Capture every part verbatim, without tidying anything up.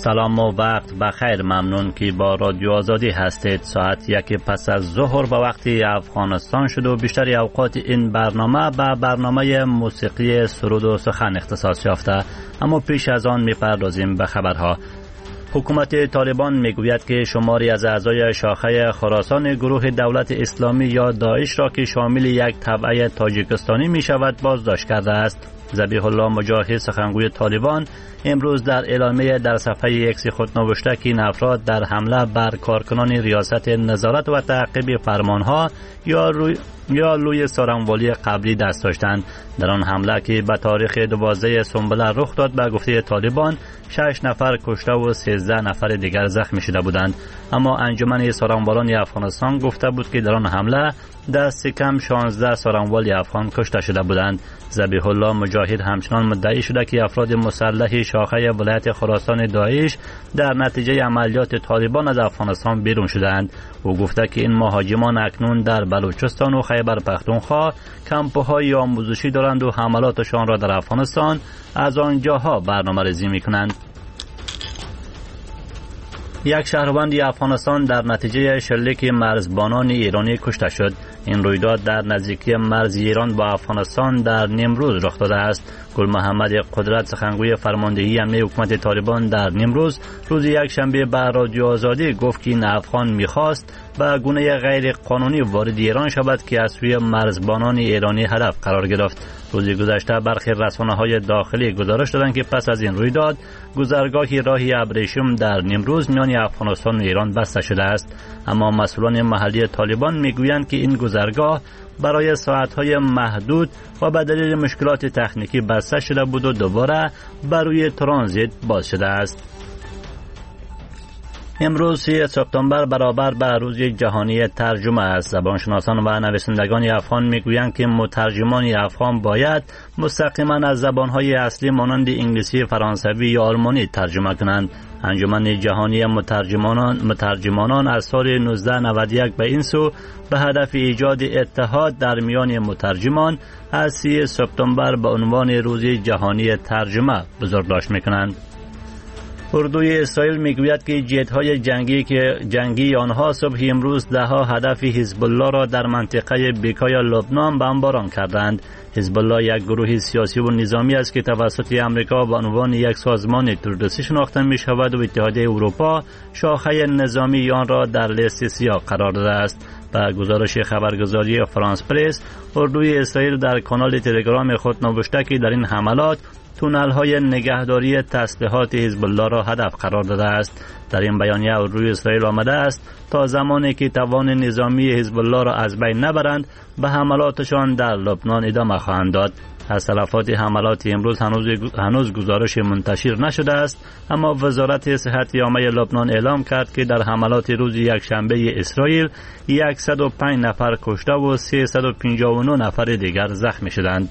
سلام و وقت بخیر. ممنون که با رادیو آزادی هستید. ساعت یک پس از ظهر به وقت افغانستان شد و بیشتر اوقات این برنامه به برنامه موسیقی سرود و سخن اختصاص یافته. اما پیش از آن می‌پردازیم به خبرها. حکومت طالبان میگوید که شماری از اعضای شاخه خراسان گروه دولت اسلامی یا داعش را که شامل یک تبعه تاجیکستانی می شود بازداشت کرده است. ذبیح الله مجاهد سخنگوی طالبان امروز در اعلامیه در صفحه ایکس خود نوشته که این افراد در حمله بر کارکنان ریاست نظارت و تعقیب فرمانها یا روی یا لوی سارنوالی قبلی دست داشتند. در آن حمله که به تاریخ دوازده سنبله رخ داد به گفته طالبان شش نفر کشته و سیزده نفر دیگر زخمی شده بودند. اما انجمن سارنوالان افغانستان گفته بود که در آن حمله دست کم شانزده سارنوال افغان کشته شده بودند. ذبیح الله مجاهد همچنان مدعی شده که افراد مسلح شاخه ولایت خراسان داعش در نتیجه عملیات طالبان از افغانستان بیرون شدند. او گفته که این مهاجمان اکنون در بلوچستان و خیبر پختونخوا کمپ‌های آموزشی دارند و حملاتشان را در افغانستان از آنجاها برنامه‌ریزی می‌کنند. یک شهروند افغانستان در نتیجه شلیک مرزبانان ایرانی کشته شد. این رویداد در نزدیکی مرز ایران با افغانستان در نیمروز رخ داده است. گل محمد قدرت سخنگوی فرماندهی امنیت حکومت طالبان در نیمروز روز یک شنبه به رادیو آزادی گفت که این افغان می‌خواست به گونه غیر قانونی وارد ایران شود که از سوی مرزبانان ایرانی هدف قرار گرفت. روز گذشته برخی رسانه‌های داخلی گزارش دادند که پس از این رویداد گذرگاهی راهی ابریشم در نیمروز میان افغانستان و ایران بسته شده است. اما مسئولان محلی طالبان میگویند که این گذرگاه برای ساعت‌های محدود و به دلیل مشکلات تکنیکی بسته شده بود و دوباره بر روی ترانزیت باز شده است. امروز سوم سپتامبر برابر به روز جهانی ترجمه است. زبانشناسان و نویسندگان افغان میگویند که مترجمان افغان باید مستقیما از زبانهای اصلی مانند انگلیسی، فرانسوی یا آلمانی ترجمه کنند. انجمن جهانی مترجمانان مترجمانان از سال نوزده نود و یک به این سو به هدف ایجاد اتحاد در میان مترجمان از سوم سپتامبر به عنوان روز جهانی ترجمه بزرگداشت میکنند. اردوی اسرائیل میگوید که جت‌های جنگی که جنگی آنها صبح امروز ده‌ها هدف حزب الله را در منطقه بیکای لبنان بمباران کردند. حزب الله یک گروه سیاسی و نظامی است که توسط امریکا به عنوان یک سازمان تروریستی شناخته می شود و اتحادیه اروپا شاخه نظامی آن را در لیست سیاه قرار داده است. به گزارش خبرگزاری فرانس پرس، اردوی اسرائیل در کانال تلگرام خود نوشته که در این حملات تونل‌های نگهداری تسلیحات حزب الله را هدف قرار داده است. در این بیانیه اردوی اسرائیل آمده است تا زمانی که توان نظامی حزب الله را از بین نبرند به حملاتشان در لبنان ادامه خواهند داد. از تلفات حملات امروز هنوز هنوز گزارش منتشر نشده است، اما وزارت صحت عامه لبنان اعلام کرد که در حملات روز یکشنبه اسرائیل صد و پنج نفر کشته و سیصد و پنجاه و نه نفر دیگر زخمی شدند.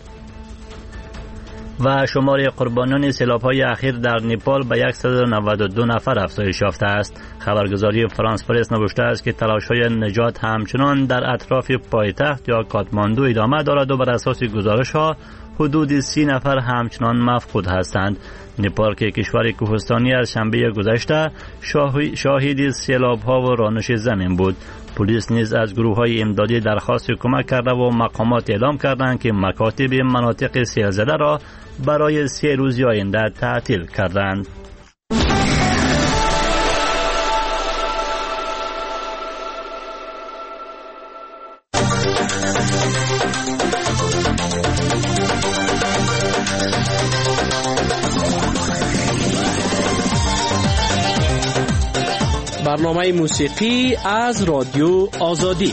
و شمار قربانیان سیلاب‌های اخیر در نپال به صد و نود و دو نفر افزایش یافته است. خبرگزاری فرانس پرس نوشته است که تلاش‌های نجات همچنان در اطراف پایتخت یا کاتماندو ادامه دارد و بر اساس گزارش‌ها حدود سی نفر همچنان مفقود هستند. نپال که کشور کوهستانی از شنبه گذشته شاهد سیلاب‌ها و رانش زمین بود. پلیس نیز از گروه‌های امدادی درخواست کمک کرده و مقامات اعلام کردند که مکاتب مناطق سیل زده را برای سه روز آینده تعطیل کردند. برنامه موسیقی از رادیو آزادی.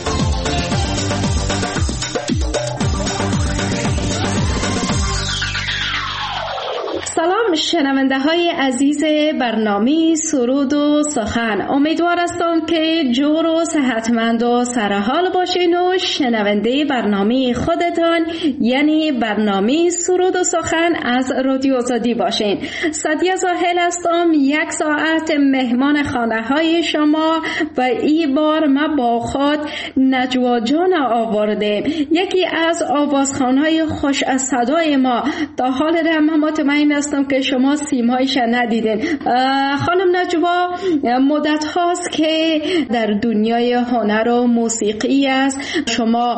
سلام شنونده های عزیز برنامه سرود و سخن، امیدوار هستم که جور و صحتمند و سرحال باشین و شنونده برنامه خودتان یعنی برنامه سرود و سخن از رادیو آزادی باشین. سادیا زاهل هستم، یک ساعت مهمان خانه های شما و این بار ما با خود نجوا جان آورده، یکی از آوازخوان‌های خوش از صدای ما. تا حال دم مطمئن هستم که شما سیمایش ندیدین. خانم نجوا مدت هاست که در دنیای هنر و موسیقی است. شما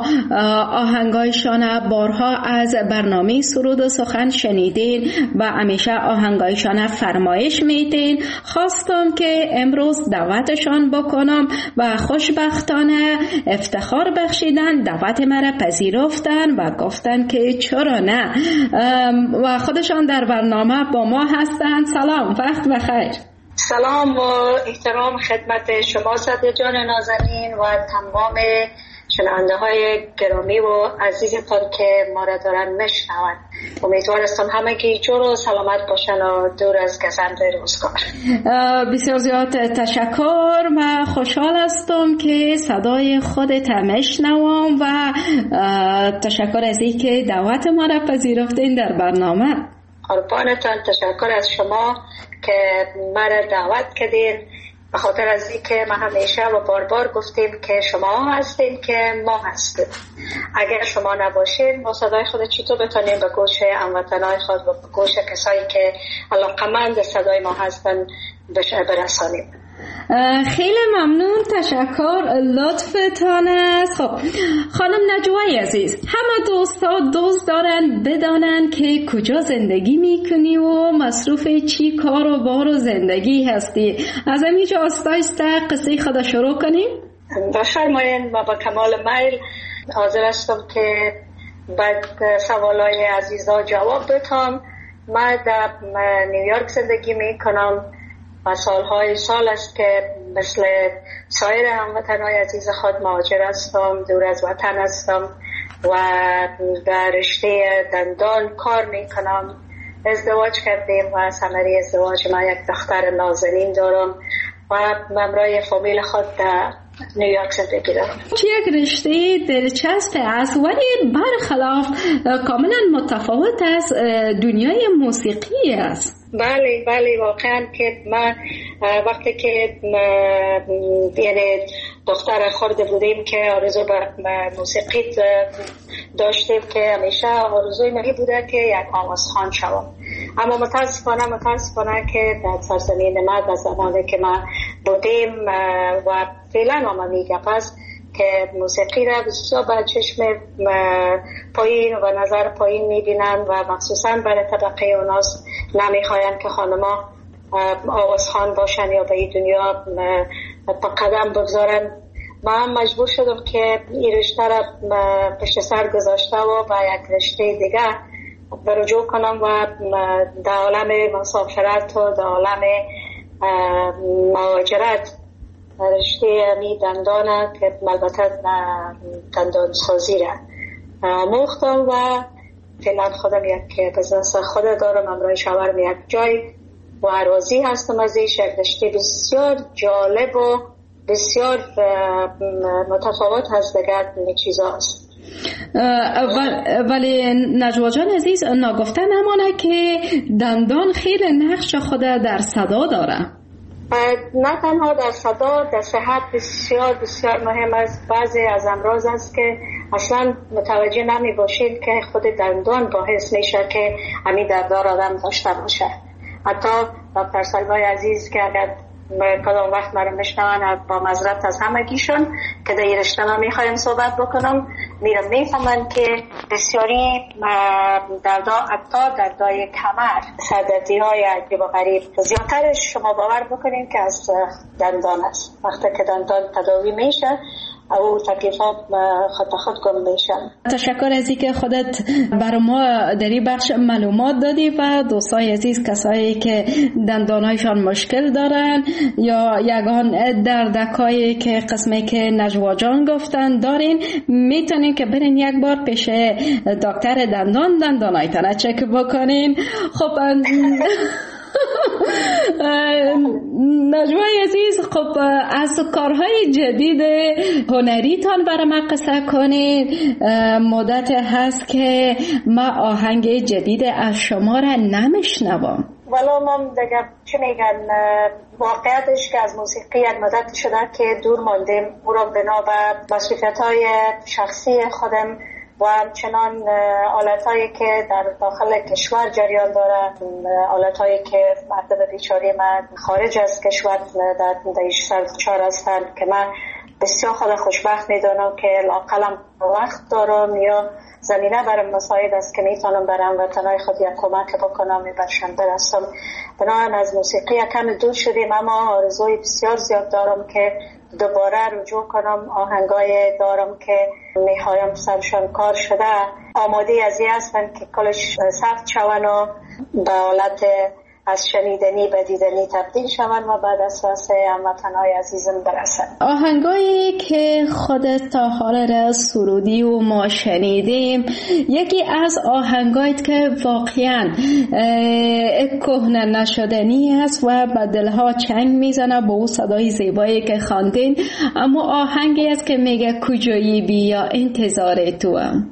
آهنگایشان بارها از برنامه سرود و سخن شنیدین و همیشه آهنگایشان فرمایش میدین. خواستم که امروز دعوتشان بکنم و خوشبختانه افتخار بخشیدن، دعوت مرا پذیرفتن و گفتن که چرا نه، و خودشان در برنامه با ما هستند. سلام، وقت بخیر. سلام و احترام خدمت شما صدر جان نازنین و تمام شنونده های گرامی و عزیزتان که ما را دارن میشنوند. امیدوار هستم همه که جور و سلامت باشن و دور از گزند روزگار. بسیار زیاد تشکر و خوشحال هستم که صدای خودت میشنوم و تشکر از این که دعوت ما را پذیرفتین در برنامه. قربانتان، تشکر از شما که مرا دعوت کردین، به خاطر از این که ما همیشه و بار بار گفتیم که شما هستین که ما هستیم. اگر شما نباشین ما صدای خود چطور بتونیم به گوش هموطنای خود و به گوش کسایی که علاقمند صدای ما هستن برسانیم. خیلی ممنون، تشکر، لطفتان است. خب خانم نجوای عزیز، همه دوستا دوست دارن بدانن که کجا زندگی میکنی و مصروف چی کار و بار و زندگی هستی. از همینجا آستایسته قصه خدا شروع کنیم. بفرمایین و با کمال میل حاضر هستم که بعد سوالای عزیزا جواب بدم. من در نیویورک زندگی میکنم و سالهای سال است که مثل سایر هموطنهای عزیز خود مهاجر هستم، دور از وطن هستم و در رشته دندان کار میکنم. ازدواج کردیم و ثمره ازدواج من یک دختر نازنین دارم و ممرای فامیل خود در نیویورک زندگی دارم. چه یک رشته دلچسب است ولی برخلاف کاملا متفاوت از دنیای موسیقی است. بله بله واقعا که من وقتی که یعنی دختر خورده بودیم که آرزو به موسیقی داشتیم که همیشه آرزوی من بوده که یک آوازخوان شوم، اما متاسفانه متاسفانه که در سرزمین ما در زمانی که ما بودیم و فعلا ما میگه پس که موسیقی را بسیار با چشم پایین و نظر پایین میبینن و مخصوصا برای طبقه اوناس نمیخواین که خانما آوازخوان باشن یا به این دنیا با قدم بگذارن. من مجبور شدم که این رشته را پشت سر گذاشته و با یک رشته دیگه برجوع کنم و در عالم مسافرت و در عالم مهاجرت رشته می دندانه که البته دندان سازی را آموختم و فعلا خودم یک بزنس خود دارم، امرای شاورم یک جای و راضی هستم از این رشته بسیار جالب و بسیار متفاوت هست دیگر چیزا است. ولی نجوا جان عزیز نگفته نمانه که دندان خیلی نقش خود در صدا داره. نه تنها در صدا، در صحت بسیار بسیار مهم است. بعضی از امراض است که اصلا متوجه نمی باشید که خود دندان باعث میشه که همین دردار آدم داشته باشه. حتی دکتر سلمای عزیز که اگر کدام وقت مرا میشنون با معذرت از همگیشون که در این رشته ما میخوایم صحبت بکنم، میرم میفهمن که بسیاری دردا حتی دردای کمر، سردردی های عجیب و غریب زیادترش شما باور بکنین که از دندان است. وقتی که دندان تداوی میشه او تکلیفات خود خود گم میشن. تشکر از اینکه خودت بر ما در این بخش معلومات دادی و دوستای عزیز کسایی که دندانایشان مشکل دارن یا یگان دردکایی که قسمی که نجوا جان گفتن دارین، میتونین که برین یک بار پیش دکتر دندان دندانایتان چک بکنین. خب نجوای عزیز، خب از کارهای جدید هنریتان برای من قصه کنید. مدت هست که ما آهنگ جدید از شما را نمیشنوم. والا من دیگه چه میگن، واقعیتش که از موسیقی یک مدت شده که دور ماندیم. او را بنا به مسئولیت‌های شخصی خودم و همچنان آلت‌هایی که در داخل کشور جریان داره، آلت‌هایی که مردم بیچاره من خارج از کشور در دیش سرچار هستند که من بسیار خود خوشبخت میدونم که لاقلم وقت دارم یا زمینه برای مساعد است که میتونم برم و تنهای خود یک کمک بکنم برشم برسم. بنابراین از موسیقی کم دور شدیم، اما آرزوی بسیار زیاد دارم که دوباره رجوع کنم. آهنگای دارم که میخوایم سرشان کار شده، آماده از این هستن که کلش ثبت شون و به حالت از شنیدنی به دیدنی تبدیل شون و بعد اساس هموطنهای عزیزم برسن. آهنگایی که خودت تا حال را سرودی و ما شنیدیم، یکی از آهنگایی که واقعا کهنه نشدنی است و به دلها چنگ میزنه با او صدای زیبایی که خواندین، اما آهنگی است که میگه کجایی بیا انتظار تو هم.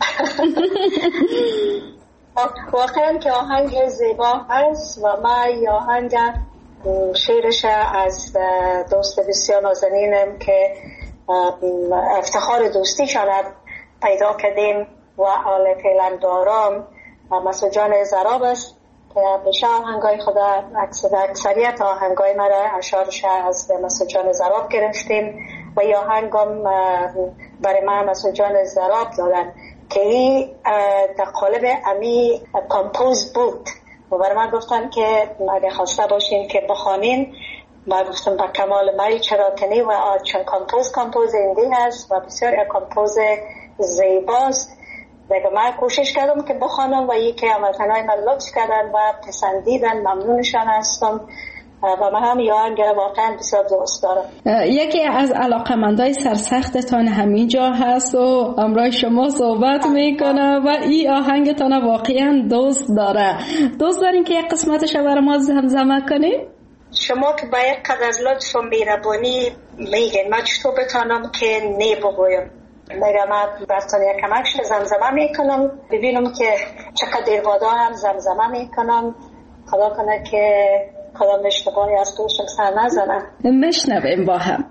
واقعا که آهنگ زیبا است و من آهنگ شعرش از دوست بسیار نازنینم که افتخار دوستیشان پیدا کردیم و آل فعلا دارم مسعود جان زراب است که بشه آهنگای خدا اکثریت آهنگای مرا اشعارش از مسعود جان زراب گرفتیم و یا آهنگم برای من مسعود جان زراب دادن که این در قالب امی کمپوز بود و برای من گفتن که اگه خواسته باشین که بخوانین، من گفتم با کمال میل چرا کنی و چون کمپوز کمپوز ایندی هست و بسیار یک کمپوز زیباست. دیگه من کوشش کردم که بخوانم و یکی هموطنای من لطف کردن و پسندیدن، ممنونشان هستم و من هم یا آهنگ واقعا بسیار دوست دارم. یکی از علاقمندای سرسختتان همینجا هست و امروز شما صحبت میکنه و این آهنگتان واقعا دوست داره. دوست دارین که یک قسمتش برای ما زمزمه کنیم؟ شما که باید قدر از لطف و مهربانی میگین، من چطور بتانم که نی بگویم؟ میگم من براتون یک کمکش زمزمه میکنم، ببینم که چقدر دیر بادا هم زمزمه میکنم. خدا کنه که کدام اشتباهی از گوشم سر نزنم. مشنویم با هم.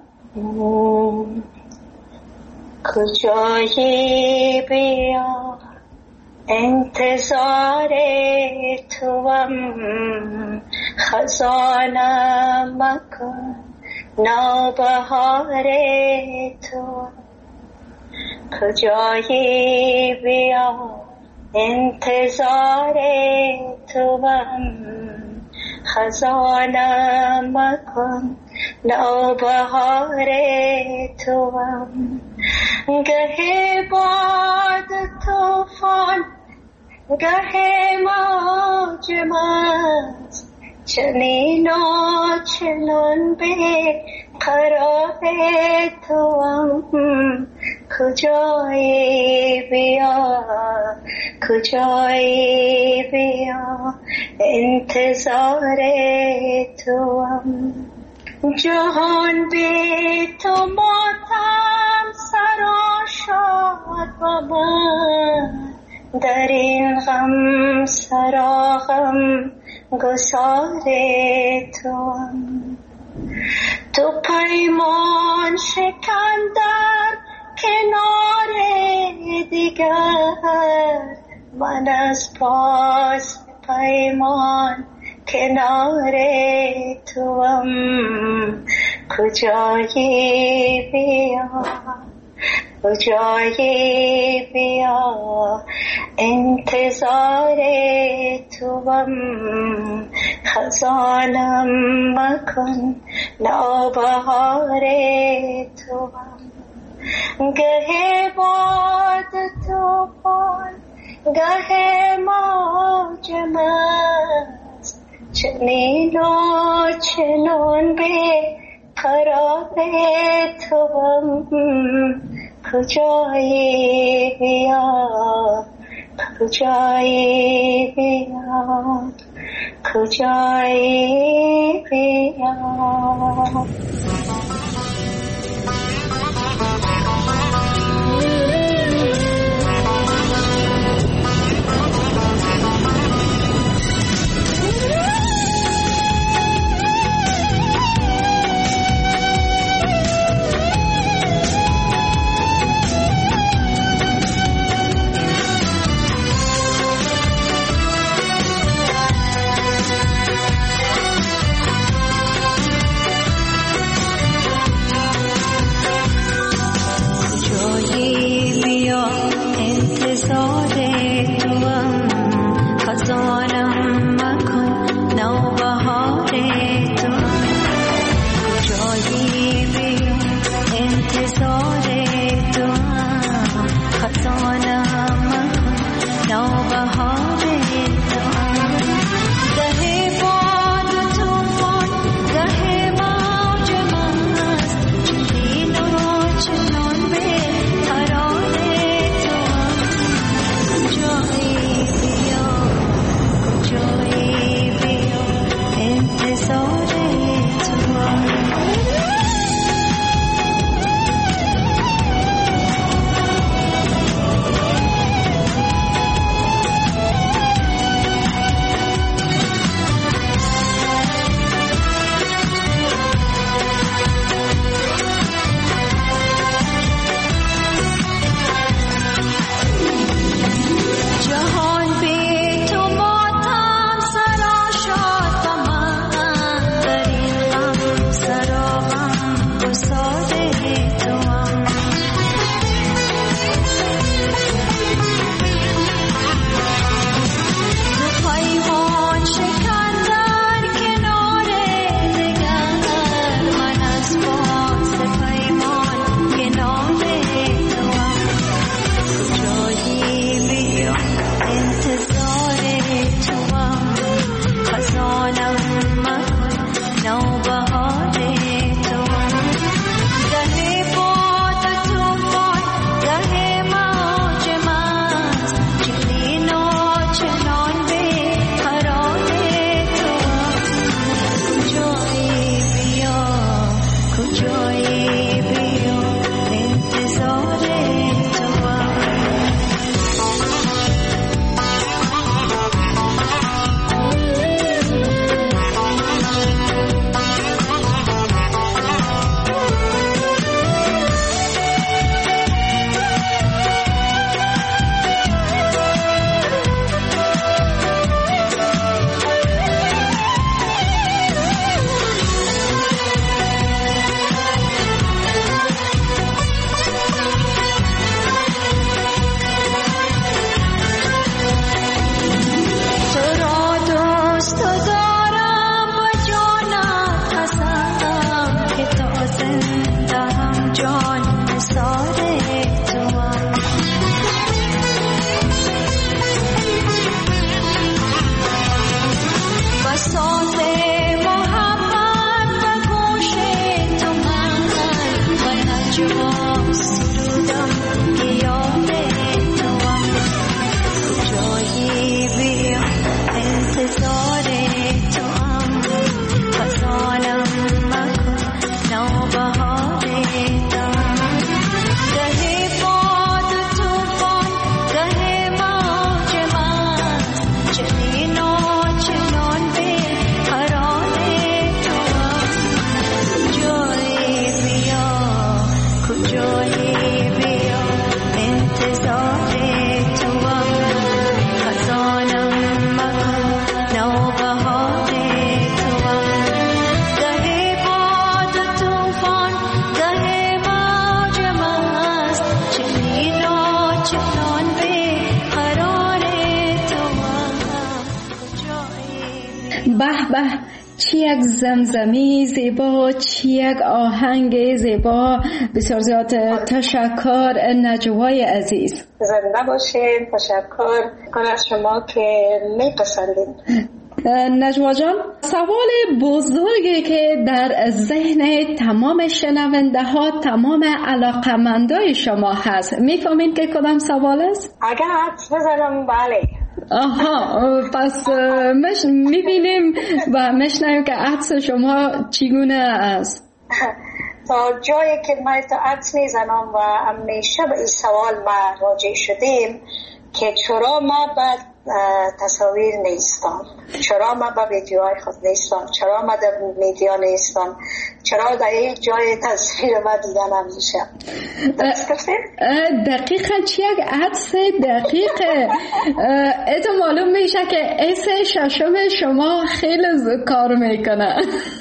کجایی بیا انتظار توام، خزانه مکن نوبهار تو. کجایی بیا انتظار توام، خزانه مکن نوبهار توام. گه باد توفان گه موج مست، چنین و چنان به قرار توام. کجایی بیا کجایی بیا انتظار توام. جهان بی تو ماتم سرآشاد و من، در این غم سراغم گسار توام. تو پیمان شکن در کنار دیگر، من از پاس پیمان کنار توام. کجایی بیا کجایی بیا انتظار توام. خزانم مکن نوبهار توام. گه باد توفان گه موج مست، چنین و چنان به قرار توام. کجایی بیا کجایی بیا کجایی بیا. عاشقان به قرار تو به به، چی یک زمزمی زیبا، چی یک آهنگ زیبا. بسیار زیاد تشکر نجوای عزیز. زنده باشین. تشکر کنم از شما که میپسندین. نجوا جان، سوال بزرگی که در ذهن تمام شنونده ها، تمام علاقمندای شما هست، میفهمین که کدام سوال است؟ اگر حدس بزنم بله. آها، پس مش میبینیم و مشنویم که عدس شما چگونه است. تا جایی که ما تا عدس میزنم و همیشه به این سوال ما راجع شدیم که چرا ما به تصاویر نیستم، چرا ما به ویدیوهای خود نیستم، چرا ما در میدیا نیستم، چرا در یک جای تصویر ما دیدن نمیشه. دقیقا چی یک عدس دقیقه. ایتو معلوم میشه که ایس ششم شما خیلی کار میکنه.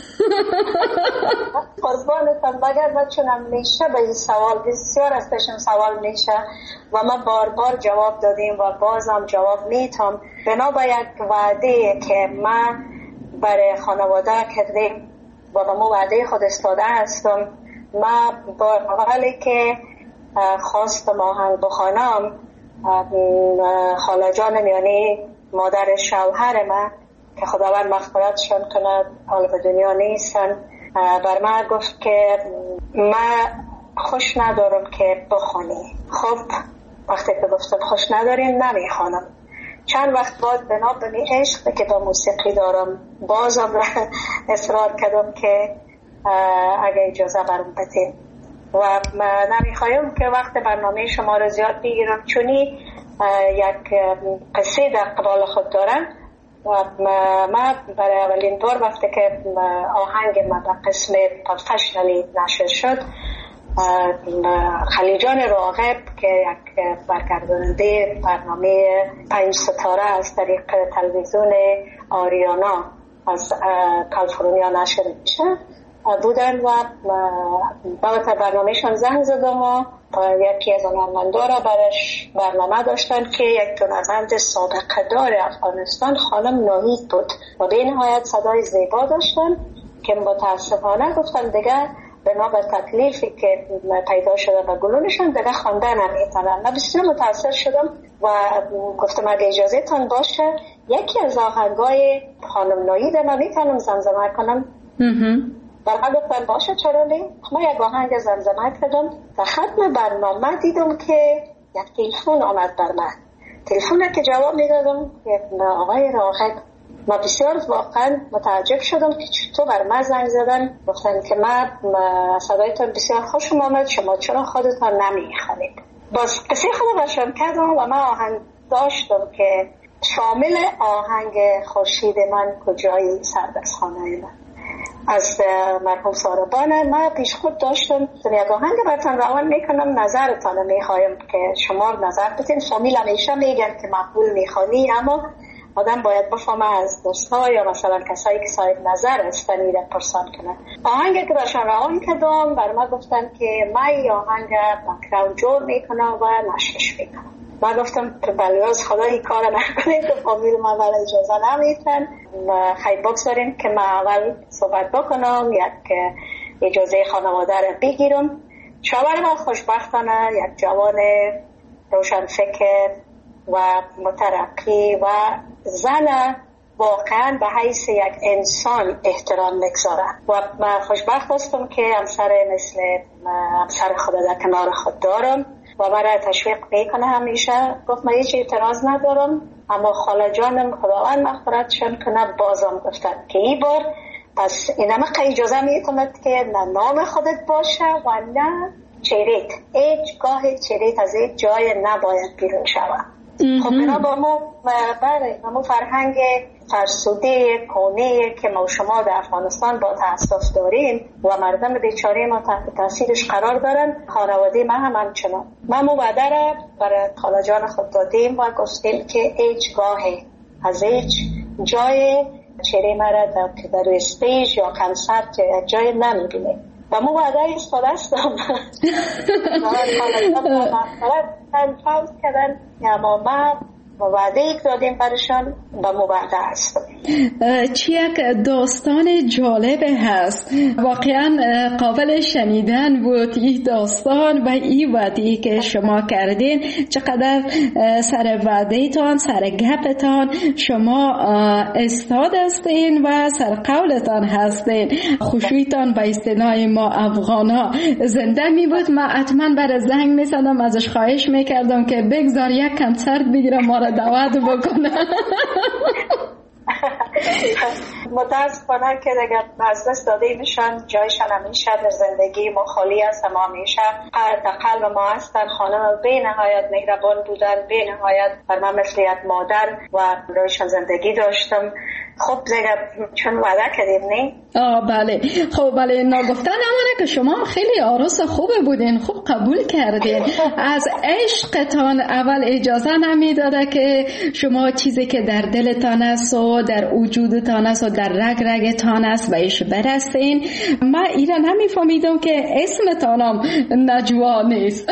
قربانتم، مگر من چون همیشه به این سوال بسیار از پیشم سوال میشه و ما بار بار جواب دادیم و بازم جواب میتم. بنا به یک وعده که من برای خانواده کردیم و به مو وعده خود استاده هستم، ما با اولی که خواستم آهنگ بخوانم، خاله جانم یعنی مادر شوهر من که خداوند مغفرتشان کنه، حال به دنیا نیستن، بر من گفت که من خوش ندارم که بخونی. خب وقتی که گفتم خوش نداریم نمیخوانم. چند وقت بعد بنا به می عشق که با موسیقی دارم بازم اصرار کردم که اگه اجازه برم بدین و نمیخوایم که وقت برنامه شما رو زیاد بگیرم، چونی یک قصه در قبال خود دارم و ما برای اولین بار وقتی که آهنگ ما به قسم پروفشنالی نشر شد، خلیجان راغب که یک برگرداننده برنامه پنج ستاره از طریق تلویزیون آریانا از کالیفرنیا نشر میشه بودن و بابت برنامهشان زنگ زدم و یکی از هنرمندا را برش برنامه داشتن که یک هنرمند سابقه دار افغانستان خانم ناهید بود و به نهایت صدای زیبا داشتن که متاسفانه گفتن دیگه بنا به تکلیفی که پیدا شده و گلونشان دیگه خواندن نمیتونن. من بسیار متاسف شدم و گفتم اگه اجازه تان باشه یکی از آهنگای خانم ناهید من میتونم زمزمه کنم. برای گفتن باشه چرا نه. ما یک آهنگ زمزمه کردم. در ختم برنامه دیدم که یک تلفن آمد بر من. تلفن که جواب میدادم یک آقای راغب. ما بسیار واقعا متعجب شدم که چطور بر من زنگ زدن. گفتن که من صدایتان بسیار خوشم آمد، شما چرا خودتان نمیخوانید. باز قصه خودم برشان کردم و من آهنگ داشتم که شامل آهنگ خورشید من کجایی سردستخانه من از مرحوم ساربان. من پیش خود داشتم یک آهنگ براتون روان میکنم، نظرتان میخوایم که شما نظر بدین. فامیل همیشه میگن که مقبول میخوانی، اما آدم باید بفهمه از دوستها یا مثلا کسایی که صاحب نظر هستن میره پرسان کنن. آهنگ که برشان روان کردم بر ما گفتن که من این آهنگ بکراند جور میکنم و نشرش میکنم. من گفتم بله از خدا این کار نکنید که فامیل من اول اجازه نمیتن. خیلی بگذارین که من اول صحبت بکنم، یک اجازه خانواده رو بگیرم. شوهر من خوشبختانه یک جوان روشن فکر و مترقی و زن واقعا به حیث یک انسان احترام میگذاره و من خوشبخت هستم که همسر مثل همسر خود در کنار خود دارم و برای تشویق میکنه. همیشه گفت من هیچ اعتراض ندارم، اما خاله جانم خداوند مغفرتشان کنه بازم گفتن که این بار پس اینما اجازه میتوند که نه نام خودت باشه و نه چهرهت، هیچ گاه چهرهت از هیچ جای نباید بیرون شود. خب اینا با ما بله ما فرهنگ فرسوده کونه که ما شما در افغانستان با تاسف داریم و مردم بیچاره ما تحت تاثیرش قرار دارن. خانواده ما هم همچنان. ما مبادر را برای خاله جان خود دادیم و گفتیم که هیچ گاه از هیچ جای چهره ما را در روی استیج یا کنسرت یا جای نمیبینیم. و مو وعده ایستاده استم من فوز کردن یا ما ما وعده یک دادیم برشان و مبعده هستم. چی یک داستان جالب هست، واقعا قابل شنیدن بود این داستان و این وعده که شما کردین. چقدر سر وعده تان، سر گپتان شما استاد هستین و سر قولتان هستین. خوشویتان به اصطلاح ما افغانا زنده می بود. من حتما برای زنگ می زدم، ازش خواهش می کردم که بگذار یک کنسرت بگیرم ما را دعوت بکنه. متاسفانه که دیگر از دست داده میشن، جایشان همیشه در زندگی ما خالی است. ما همیشه در قلب ما هستن. خانم به نهایت مهربان بودن، به نهایت بر من مثل یک مادر و برایشان زندگی داشتم. خب دیگر چون وعده کردیم نه؟ آه بله. خب بله، نگفتن امانه که شما خیلی عروس خوبه بودین، خوب قبول کردین. از عشقتان اول اجازه نمیداده که شما چیزی که در دلتان است و در وجودتان است و در رگ رگتان است بهش برسین. من ایران نمیفهمیدم که اسمتانم نجوا نیست.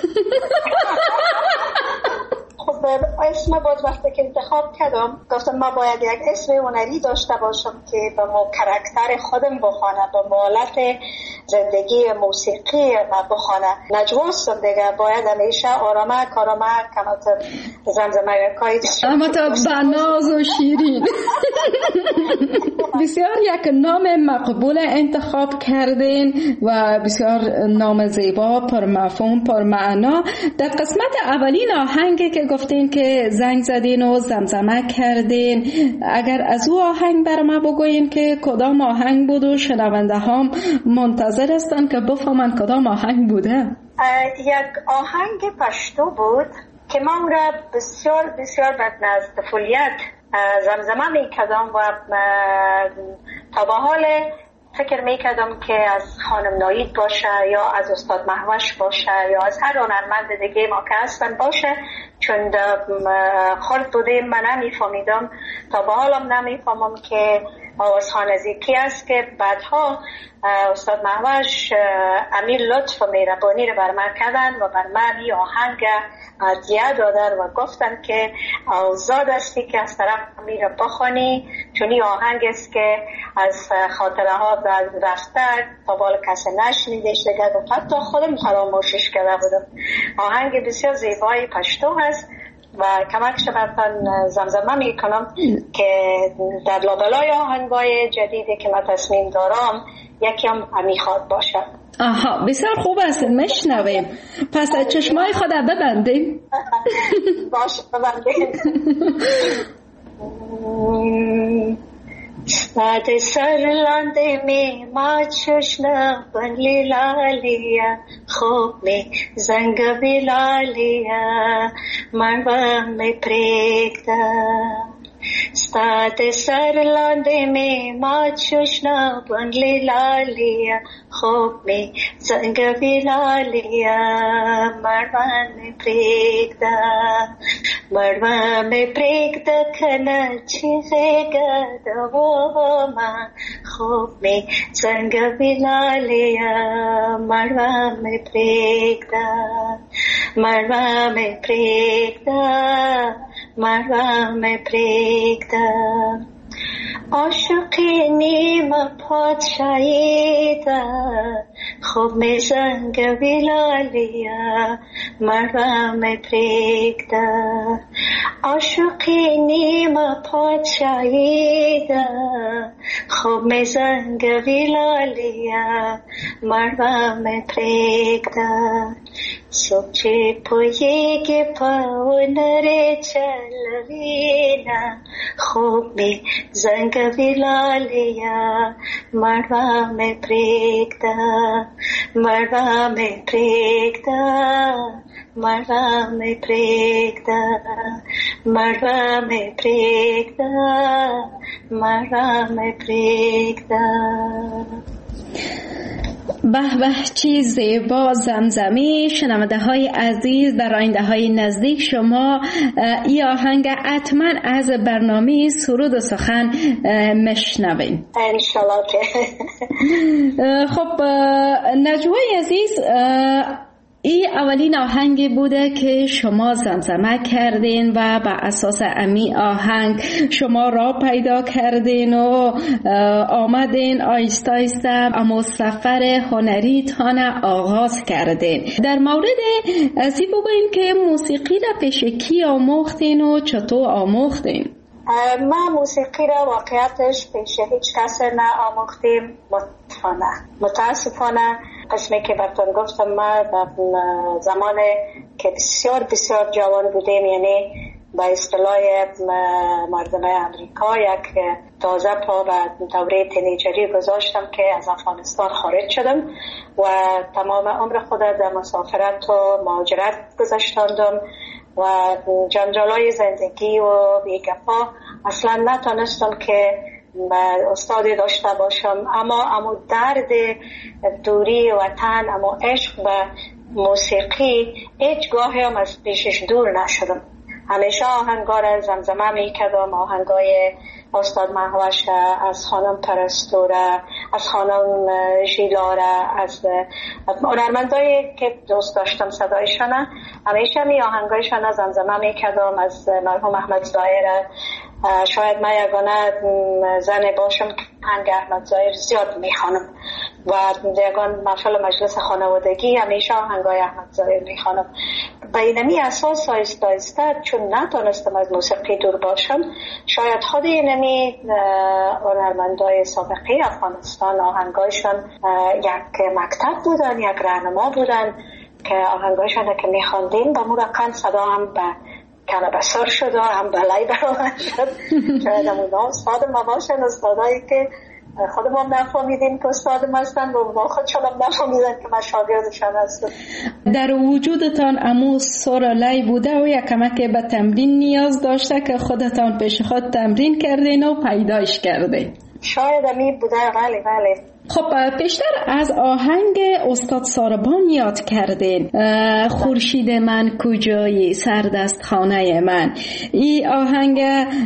خب اسم باز وقتی که انتخاب کردم گفتم ما باید یک اسم هنری داشته باشم که به ما کرکتر خودم بخوانه، به مالت زندگی موسیقی ما بخوانه. نجواستم دیگه، باید همیشه آرامه کارامه کمات زمزمه کایی اما تا بناز و شیرین. بسیار یک نام مقبول انتخاب کردین و بسیار نام زیبا، پر مفهوم، پر معنا. در قسمت اولین آهنگی که گفتین که زنگ زدین و زمزمه کردین، اگر از او آهنگ بر ما بگوین که کدام آهنگ بود و شنونده هم منتظر هستن که بفهمن کدام آهنگ بوده. یک آهنگ پشتو بود که من را بسیار بسیار به طفولیت زمزمه میکردم و تا به حال فکر میکردم که از خانم نایید باشه یا از استاد مهوش باشه یا از هر هنرمند دیگه ما که هستن باشه، چون خرد بودیم من نمیفهمیدم. تا به حالم نمیفهمم که آوازخوان از کی است که بعدها استاد مهوش امیر لطف و مهربانی رو بر من کردن و بر من این آهنگ عطیه دادن و گفتن که آزاد هستی که از طرف امیر بخوانی، چون این آهنگ است که از خاطره ها رفته تا بالا کسی نشنیدش دیگه و حتی خودم فراموشش کرده بودم. آهنگ بسیار زیبای پشتو هست و کمکش براتون زمزمه میکنم که در لابلای آهنگای جدیدی که من تصمیم دارم یکی هم میخواد باشه. آها بسیار خوب است، مشنویم. پس چشمای خود ببندیم. باشه ببندیم. ساده سر لانده می ما چشنا بنلی لالیا خوب می زنگ بلالیا من با می پریکتا. ساده سر لانده می ما چشنا بنلی لالیا خوب می زنگ بلالیا من می پریکتا. مروا می پریکتا کنا چیزیگا دو ما خوب می زنگ بلالیا مروا می پریکتا. مروا می پریکتا مروا می پریکتا. عاشقی نیم پادشاهی دا خوب می زنگ بلالیا مروا می پریکتا. عاشقی نیم پادشاهی دا خوب می زنگ بلالیا مروا می پریکتا. سوچه پویگی پاونر چلوینا خوب می زنگ بلالیا مروا می پریکتا. مروا می پریکتا مروا می پریکتا. مروا می پریکتا مروا می پریکتا. به به چی زیبا زمزمه. شنونده های عزیز، در آینده های نزدیک شما ای آهنگ حتما از برنامه سرود و سخن مشنوین انشالله. خب نجوای عزیز، ای اولین آهنگی بوده که شما زمزمه کردین و بر اساس امی آهنگ شما را پیدا کردین و آمدین آیسته آیسته اما سفر هنری تان آغاز کردین. در مورد ازی بگوین که موسیقی را پیش کی آموختین و چطور آموختین؟ ما موسیقی را واقعیتش پیش هیچ کس نه آموختیم، متاسفانه متاسفانه قسمی که براتون گفتم ما زمان که بسیار بسیار جوان بودیم، یعنی با اصطلاح مردم امریکا یک تازه پا به دوره تینیجری گذاشتم که از افغانستان خارج شدم و تمام عمر خود در مسافرت و مهاجرت گذاشتاندم و جنجالای زندگی و بیگپا اصلا نتونستم که استادی داشته باشم، اما اما درد دوری وطن، اما عشق به موسیقی هیچ گاهی هم از پیشش دور نشدم. همیشه آهنگا را زمزمه می کردم، آهنگای استاد مهوش، از خانم پرستوره، از خانم ژیلاره، از هنرمندایی که دوست داشتم صدایشان، همیشه می آهنگایشان زمزمه می کردم. از مرحوم احمد ظاهر، شاید من یگانه زن باشم که آهنگ احمد ظاهر زیاد میخوانم و یگان محفل مجلس خانوادگی همیشه آهنگای احمد ظاهر میخوانم. به اینمی اساس آیسته آیسته چون نتونستم از موسیقی دور باشم، شاید خود اینمی هنرمندای سابقه افغانستان آهنگایشان یک مکتب بودن، یک راهنما بودن که آهنگایشان که میخواندیم با مرقم صدا هم به کنه بسر شد و هم بلای برامن شد. شاید همون استاد ما باشن، استادایی که خودم هم نفهمیدیم که استاد ما هستن و ما خودشان هم نفهمیدن که من شاگردشان هستم. در وجودتان امو سر لای بوده و یک کمک به تمرین نیاز داشته که خودتان پیش خود تمرین کردین و پیدایش کردین؟ شاید امی بوده، بله بله. خب پیشتر از آهنگ استاد ساربان یاد کردین، خورشید من کجایی سردست خانه من. این آهنگ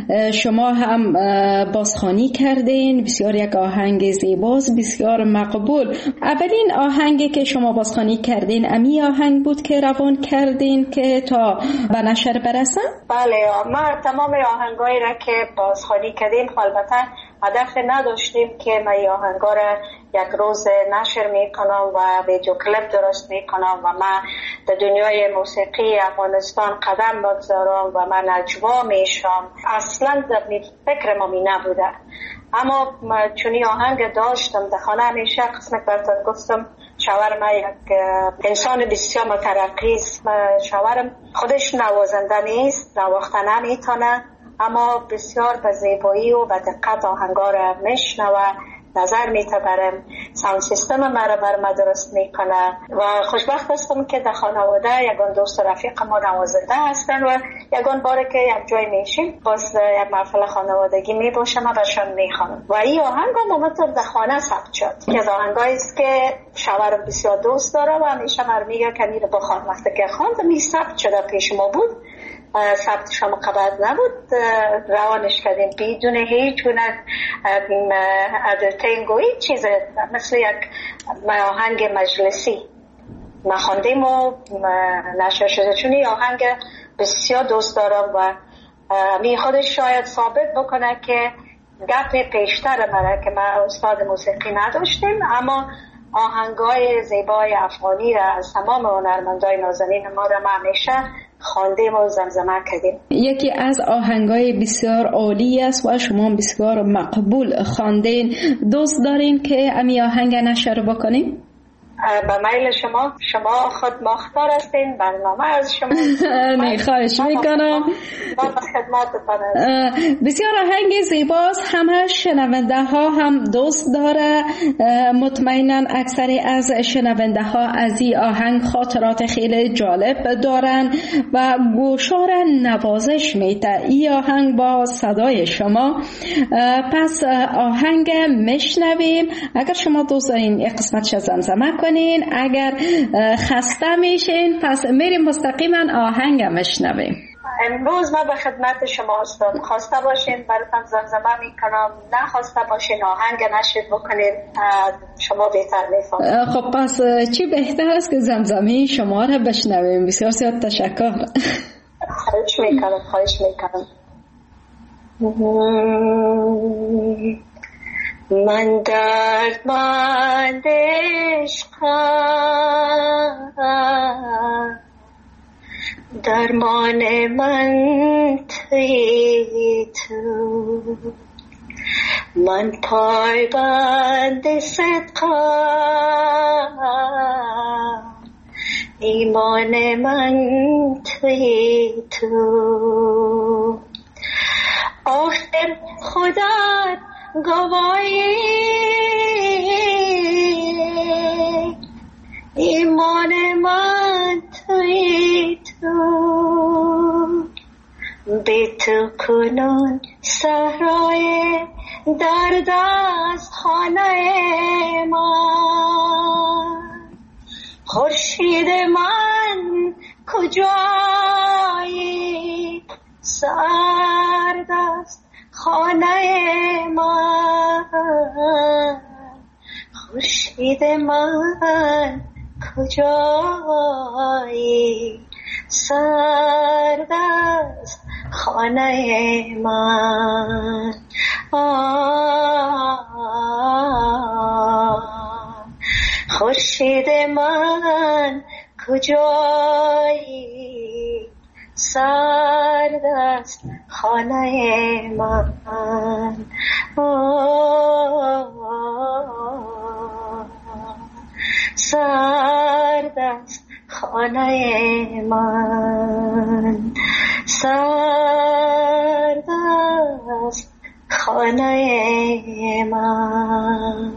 شما هم بازخوانی کردین، بسیار یک آهنگ زیباست، بسیار مقبول. اولین آهنگی که شما بازخوانی کردین امی آهنگ بود که روان کردین که تا به نشر برسن؟ بله، ما تمام آهنگایی را که بازخوانی کردیم البته هدف نداشتیم که ما این آهنگا را یک روز نشر میکنم و ویدیو کلیپ درست میکنم و من در دنیای موسیقی افغانستان قدم بگذارم و من نجوا میشم. اصلا در فکر ما می نبوده، اما چون این آهنگ داشتم در خانه همیشه قسمت براتون گفتم شوهر من یک انسان بسیار مترقی است. شوهرم خودش نوازنده نیست، نواخته نمیتونه، اما بسیار به زیبایی و به دقت آهنگا را میشنوه، نظر میتبرم، ساوند سیستم مرا بر ما درست میکنه و خوشبخت هستم که در خانواده یگان دوست رفیق ما نوازنده هستن و یگان باره که یک جای میشیم باز یک محفل خانوادگی میباشم و برشان میخوانم و این آهنگ هم اومد در خانه ثبت شد. که از آهنگایی است که شوهرم بسیار دوست داره و همیشه مرا میگه که میره بخوان. وقتی که خواندم می ثبت شده پیش ما بود، ثبت شما قبل نبود، روانش کردیم بدون هیچ گونه ادلتینگوی چیز، مثل یک آهنگ مجلسی ما خواندیم و نشر شده. چون این آهنگ بسیار دوست دارم و می خودش شاید ثابت بکنه که گپ پیشتر منه که ما استاد موسیقی نداشتیم، اما آهنگای زیبای افغانی را از تمام هنرمندای نازنین ما را همیشه خواندیم و زمزمه کردیم. یکی از آهنگای بسیار عالی است و شما بسیار مقبول خواندین. دوست دارین که امی آهنگ نشر بکنیم؟ به میل شما، شما خود مختار هستین، برنامه از شما. نه خواهش میکنم. بسیار آهنگ زیباست، همه شنونده ها هم دوست داره. مطمئنا اکثری از شنونده ها از این آهنگ خاطرات خیلی جالب دارن و گوشا را نوازش میده این آهنگ با صدای شما. پس آهنگ میشنویم. اگر شما دوست دارین یک قسمتش زمزمه کنین، اگر خسته میشین پس میریم مستقیما آهنگ میشنویم. امروز ما به خدمت شما هستم، خواسته باشین براتون زمزمه میکنم، نه خواسته باشین آهنگ نشید بکنین، شما بهتر میفهمید. خب پس چی بهتر است که زمزمه شما را بشنویم. بسیار زیاد تشکر. خواهش میکنم خواهش میکنم. من دردمند عشقم، درمان من تویی تو، من پایبند صدقم، ایمان من تویی تو. آخر خدا گواهی ایمان من تویی تو، بی تو کنون صحرای درد از خانه من، خورشید من کجایی سرد است خانه من، خورشید من کجایی سرد است خانه من. خورشید من کجایی سرد است خانه من. سرد است خانه من، سرد است خانه من.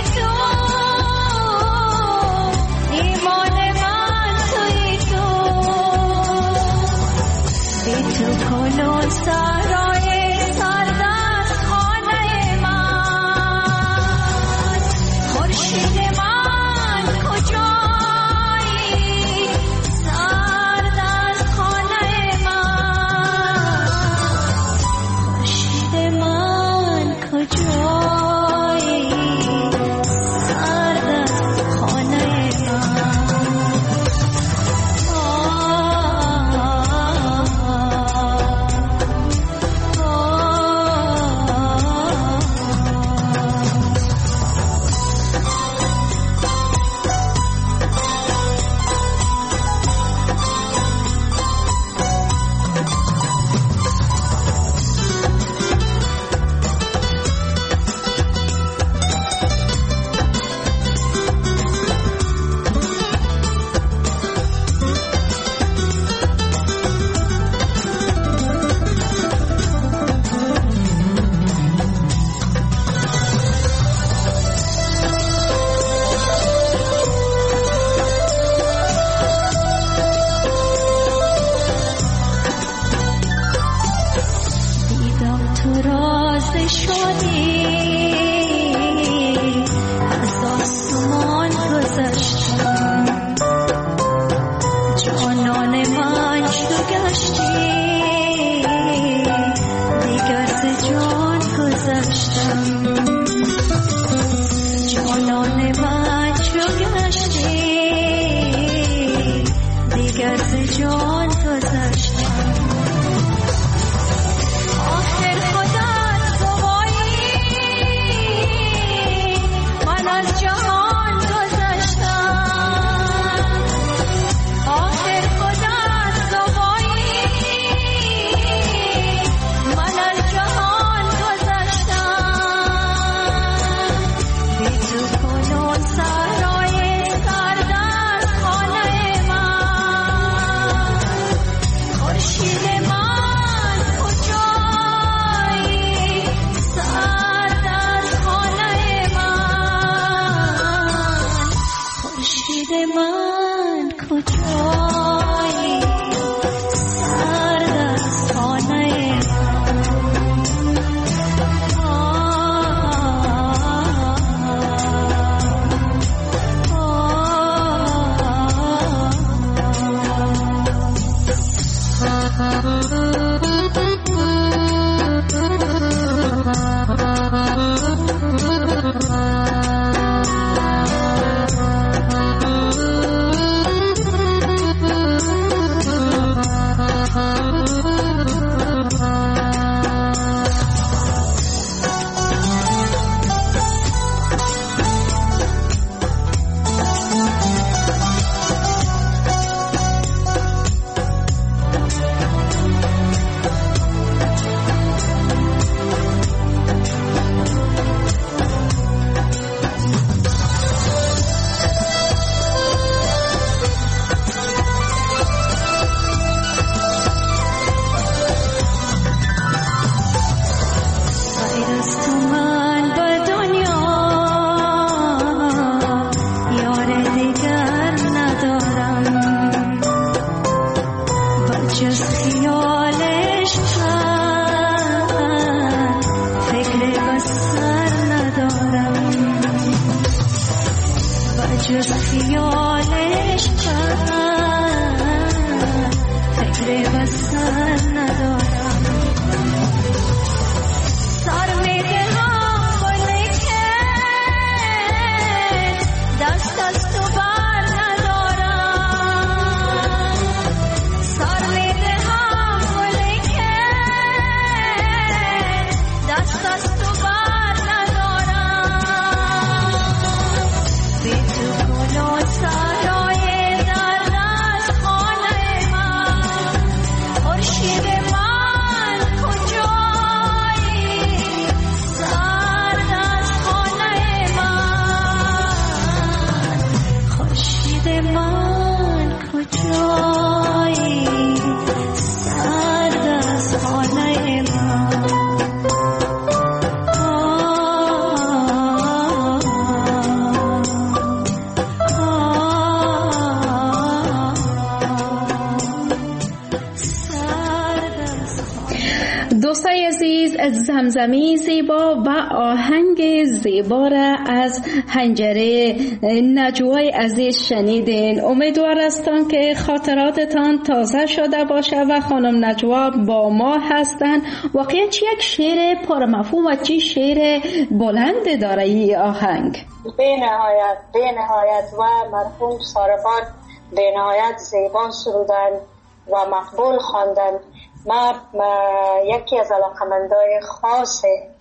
ایمان من تویی تو. زمزمه زیبا و آهنگ زیبا را از حنجره نجوای عزیز شنیدین. امیدوار هستم که خاطراتتان تازه شده باشه و خانم نجوا با ما هستن. واقعا چی یک شعر پرمفهوم و چی شعر بلند داره این آهنگ. به نهایت به نهایت و مرحوم ساربان به نهایت زیبا سرودن و مقبول خواندن. من یکی از علاقمندای خاص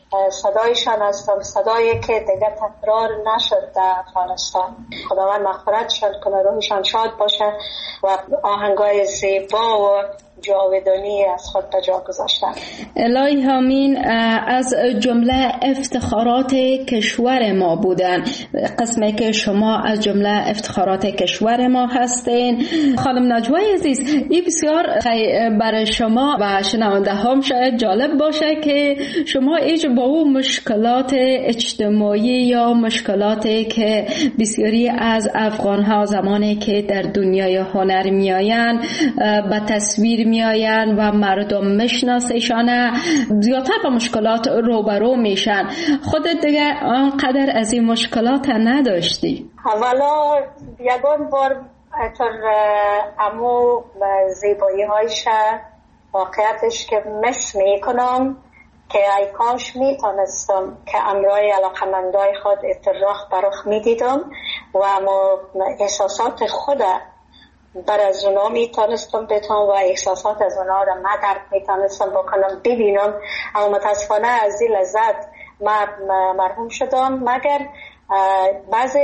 صدایشان هستم، صدایی که دیگه تکرار نشد در افغانستان. خداوند مغفرتشان کنه، روحشان شاد باشه و آهنگای زیبا و جاودانی از خود به جا گذاشتن. الهی آمین. از جمله افتخارات کشور ما بودن، قسمی که شما از جمله افتخارات کشور ما هستین. خانم نجوای عزیز، این بسیار برای شما و شنونده هم شاید جالب باشه که شما ایج با اون مشکلات اجتماعی یا مشکلاتی که بسیاری از افغان ها زمانی که در دنیای هنر می آین به تصویر گیر میآیند و مردم میشناسیشان، زیادتر با مشکلات روبرو میشن. خودت دیگه آنقدر از این مشکلات نداشتی؟ اولا یگان بار تر امو زیبایی هایش واقعیتش که مس میکنم که ای کاش میتونستم که امرای علاقمندای خود اتراق برخ میدیدم و اما احساسات خود بر از اونا میتونستم بتونم و احساسات از اونا را من درک میتونستم بکنم ببینم، اما متاسفانه از این لذت مرحوم شدم. مگر بعضی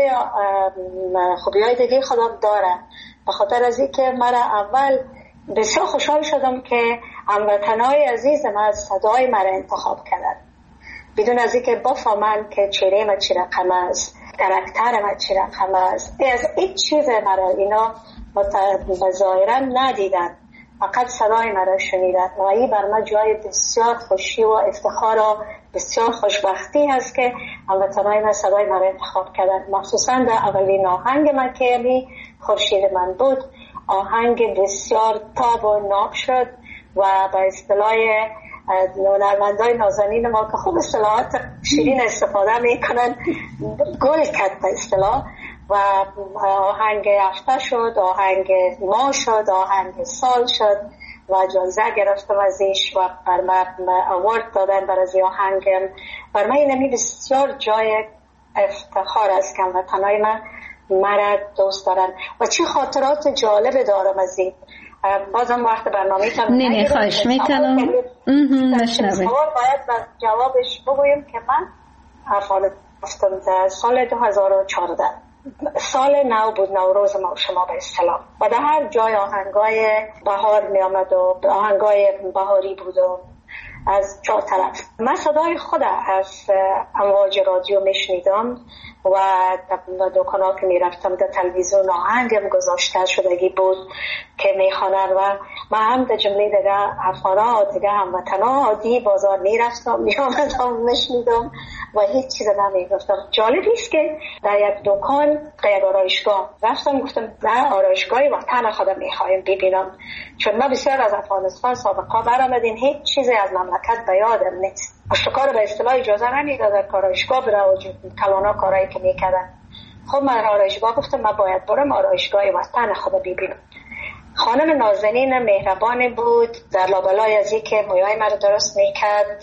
خوبی های دیگه خودم داره، به خاطر از این که من اول بسیار خوشحال شدم که هموطنای عزیزم از صدای مرا انتخاب کردن بدون از اینکه بفهمن که چهره ما چه رقم است، کاراکتر ما چه رقم است. از هیچ چیز مرا اینا ظاهرا ندیدن، فقط صدای مرا شنیدن و این بر من جای بسیار خوشی و افتخار و بسیار خوشبختی هست که هموطنای من صدای مرا انتخاب کردن. مخصوصا در اولین آهنگ من که امی خورشید من بود، آهنگ بسیار تاب و ناب شد و به اصطلاح هنرمندای نازنین ما که خوب اصطلاحات شیرین استفاده میکنن گل کرد به اصطلاح و آهنگ هفته شد، آهنگ ماه شد، آهنگ سال شد و جایزه گرفتم ازش و بر من اوارد دادن بر از آهنگم. بر من اینمی بسیار جای افتخار است که هموطنای من مرا دوست دارن و چه خاطرات جالب دارم از این. بازم وقت برنامه تان نه نه خواهش میکنم نشنویم. باید جوابش بگویم که من افعال در سال دو هزار و چهارده سال نو بود، نوروز ما و شما به اصطلاح، و در هر جای آهنگای بهار می آمد و آهنگای بهاری بود و از چهار طرف. من صدای خود از امواج رادیو میشنیدم و در دکانا که میرفتم در تلویزیون آهنگم گذاشته شدگی بود که میخوانن و من هم در جمله دیگه افانا دیگه هموطنا عادی بازار میرفتم میامدم میشنیدم و هیچ چیز نمیگفتم. جالب است که در یک دکان در یک آرایشگاه رفتم گفتم نه آرایشگاهی وطن خودم میخوایم ببینم، چون ما بسیار از افغانستان سابقا برآمدیم، هیچ چیزی از مملکت به یادم نیست. اشتکار به اصطلاح اجازه نمیداد در آرایشگاه برای وجود کلانا کارایی که میکردن. خب من آرایشگاه گفتم من باید برم آرایشگاه وطن خودم ببینم. خانم نازنین مهربان بود، در لابلای از این که مویای من درست میکرد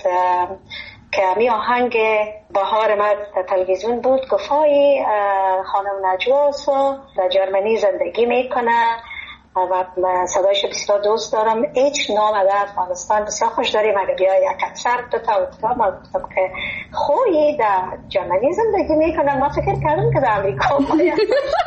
که امی آهنگ بهار من در تلویزیون بود، گفایی خانم نجواس در جرمنی زندگی میکنه و صدایش بسیار دوست دارم، هیچ نام در افغانستان بسیار خوش داریم، اگه بیایی یک اکثر دو تا و تا ما گفتم که خویی در جرمنی زندگی میکنم. ما فکر کردم که در امریکا باید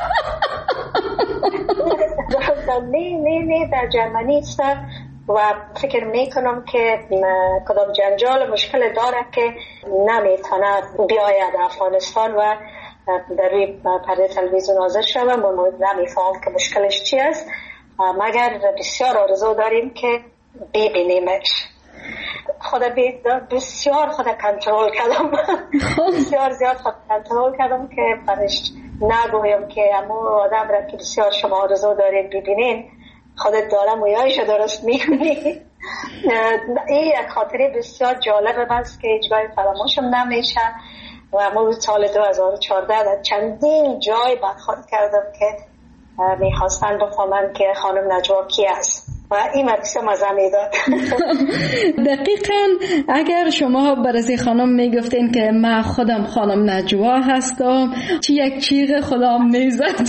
نه نه نه در جرمنی است و فکر میکنم که کدام جنجال مشکل داره که نمیتونه بیاید افغانستان و در روی پرده تلویزیون حاضر شوم و نمیفهم که مشکلش چی است، مگر بسیار آرزو داریم که ببینیمش. خدا بسیار خدا کنترل کردم بسیار زیاد خدا کنترل کردم که برش نگویم که اما آدم را که بسیار شما آرزو دارید ببینین خودت دارم ویایش درست میکنی. این یک خاطره بسیار جالب است که هیچگاه فراموشم نمیشه و ما سال دو هزار و چهارده در چندین جای برخورد کردم که میخواستن بفهمن که خانم نجوا کی است و این مدرسه مزه میداد. دقیقاً اگر شما برای خانم میگفتین که من خودم خانم نجوا هستم چی یک چیغ خودم میزد؟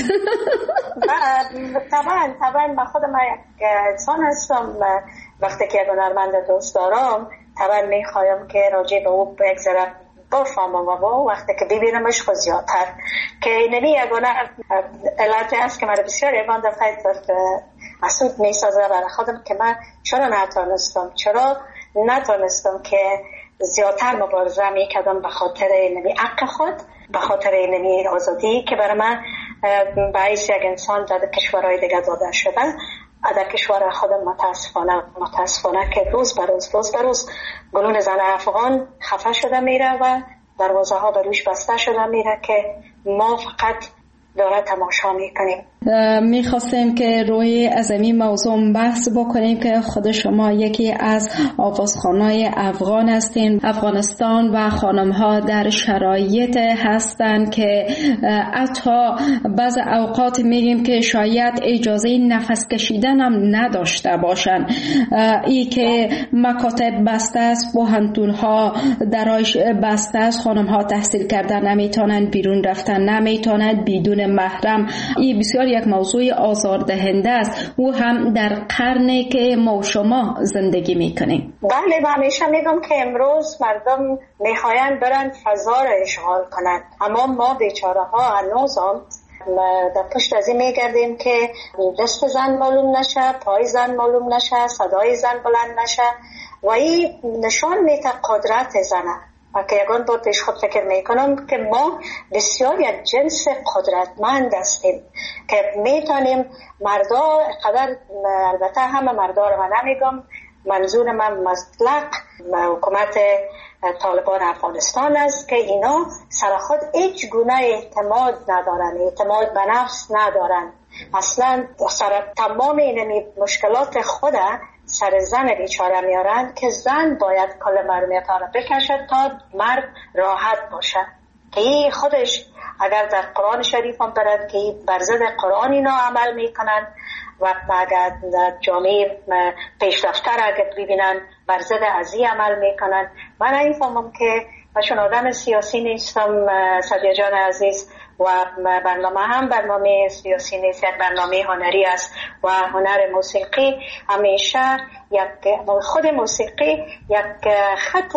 طبعا طبعا من خودم یک انسان هستم، وقتی که یک هنرمند دوست دارم طبعا میخوایم که راجع به او بگذرم بفهمم و با وقتی که ببینمش خود زیادتر که اینمی یگانه علت است که من بسیار ایمان دفعه مسئول میسازه برای خودم که من چرا نتونستم چرا نتونستم که زیادتر مبارزه میکردم به خاطر اینمی حق خود، به خاطر اینمی آزادی که برای من باعث یک انسان در کشورهای دیگه داده شده. در کشور خودم متاسفانه متاسفانه که روز به روز روز به روز گلون زن افغان خفه شده میره و دروازه ها به روش بسته شده میره که ما فقط داره تماشا میکنیم. میخواستیم که روی از این موضوع بحث بکنیم که خود شما یکی از آوازخوانای افغان هستین. افغانستان و خانم‌ها در شرایط هستند که حتی بعض اوقات میگیم که شاید اجازه نفس کشیدن هم نداشته باشن. ای که مکاتب بسته است، پوهنتون‌ها درایش بسته است، خانم‌ها تحصیل کردن نمیتونن، بیرون رفتن نمیتونن بدون محرم. این بسیار یک موضوع آزاردهنده است، او هم در قرنی که ما و شما زندگی میکنیم. بله، من همیشه میگم که امروز مردم میخواین برن فضا را اشغال کنند، اما ما بیچاره ها هنوز هم در پشت از این میگردیم که دست زن معلوم نشه، پای زن معلوم نشه، صدای زن بلند نشه و این نشان میده قدرت زنه. و که یکان با پیش خود فکر میکنم که ما بسیار یک جنس قدرتمند هستیم که میتونیم مردا قدر، البته همه مردا رو من نمیگم، منظور من مطلق حکومت طالبان افغانستان است که اینا سر خود هیچ گونه اعتماد ندارن، اعتماد به نفس ندارن. اصلا سر تمام این مشکلات خود سر زن بیچاره میارن که زن باید کل مرمیت رو بکشد تا مرد راحت باشه، که این خودش اگر در قرآن شریف هم برد که بر ضد قرآن اینا عمل میکنن و اگر در جامعه پیشرفته را اگر ببینن بر ضد از این عمل میکنن. من این فهمم که من آدم سیاسی نیستم سبیه جان عزیز و برنامه هم برنامه سیاسی نیست، یک برنامه هنری است و هنر موسیقی همیشه یک خود موسیقی یک خط،